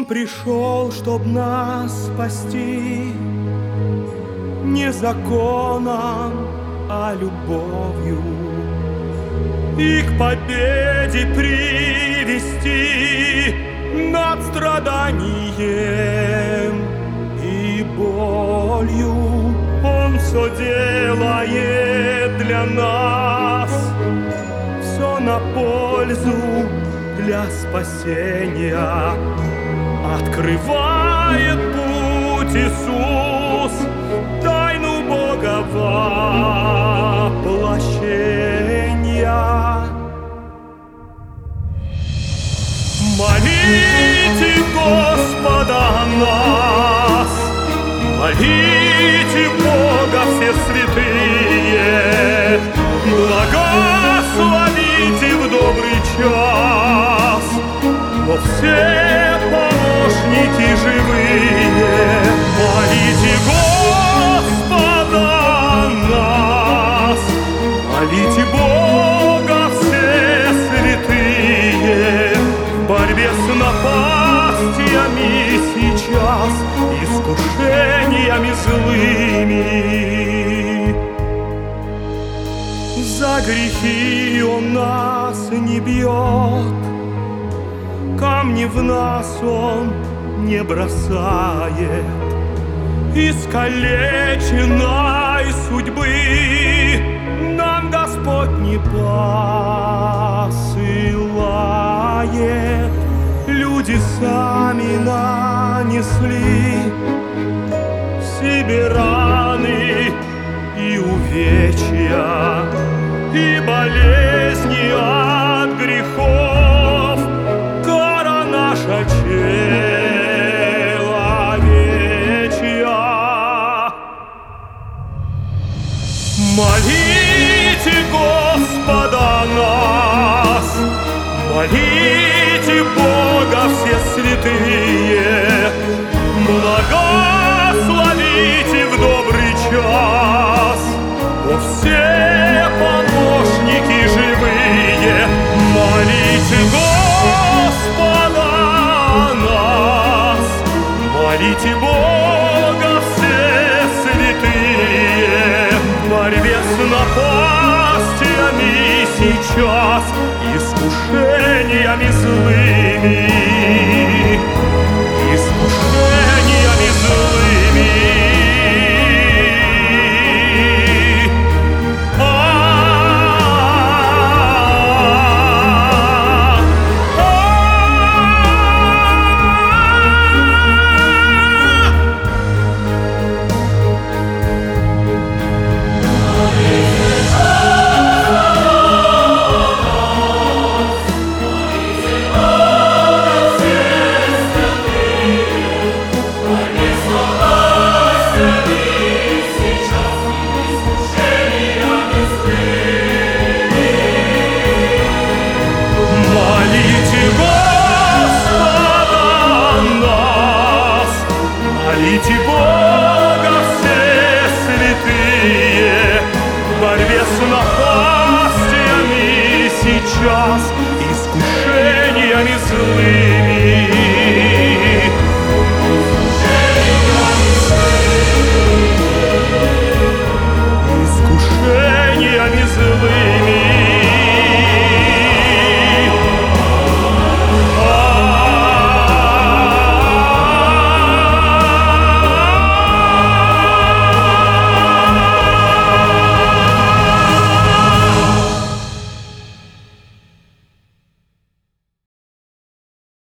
Он пришел, чтоб нас спасти не законом, а любовью, и к победе привести над страданием и болью. Он все делает для нас, все на пользу для спасения. Открывает путь Иисус, тайну Бога воплощения. Молите Господа о нас, молите Бога все святые, благословите в добрый час, во все помощники живые. Молите Господа о нас, молите Бога все святые, в борьбе с напастями сейчас, искушениями злыми. За грехи Он нас не бьет, камни в нас Он не бросает. Искалеченной судьбы нам Господь не посылает. Люди сами нанесли себе раны и увечья, и болезни от грехов, кара наша человечья. Молите Господа о нас, молите Бога все святые, благословите в добрый час, о все помощники живые. Молите Господа о нас, молите Бога все святые, в борьбе с напастями сейчас, искушениями злыми, искушениями злыми. Молите Бога все святые, в борьбе с напастями сейчас, искушениями злыми.